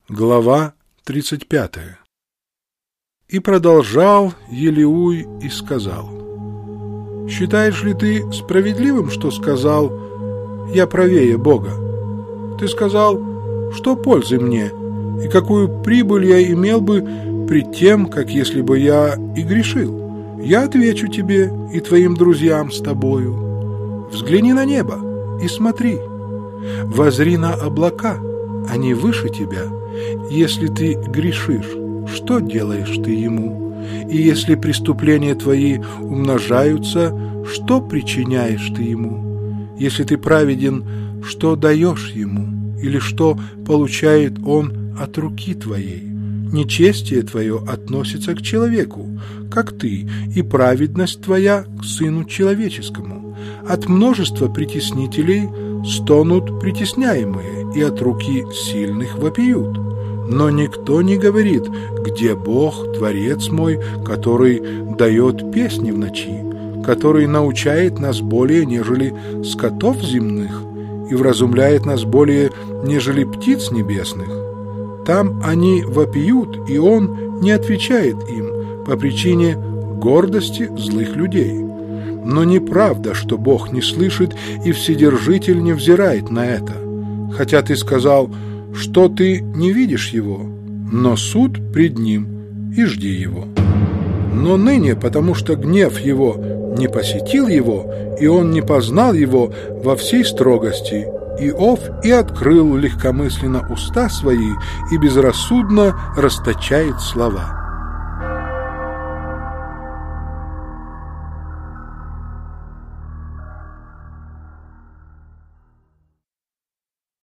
Глава 35. И продолжал Елиуй и сказал: «Считаешь ли ты справедливым, что сказал: я правее Бога? Ты сказал: что пользы мне, и какую прибыль я имел бы пред тем, как если бы я и грешил? Я отвечу тебе и твоим друзьям с тобою: взгляни на небо и смотри, возри на облака, они выше тебя. Если ты грешишь, что делаешь ты ему? И если преступления твои умножаются, что причиняешь ты ему? Если ты праведен, что даешь ему? Или что получает он от руки твоей? Нечестие твое относится к человеку, как ты, и праведность твоя к Сыну Человеческому. От множества притеснителей стонут притесняемые, и от руки сильных вопиют. Но никто не говорит: где Бог, Творец мой, который дает песни в ночи, который научает нас более, нежели скотов земных, и вразумляет нас более, нежели птиц небесных. Там они вопиют, и Он не отвечает им по причине гордости злых людей. Но неправда, что Бог не слышит, и Вседержитель не взирает на это. Хотя ты сказал, что ты не видишь его, но суд пред ним, и жди его. Но ныне, потому что гнев его не посетил его, и он не познал его во всей строгости, Иов и открыл легкомысленно уста свои и безрассудно расточает слова.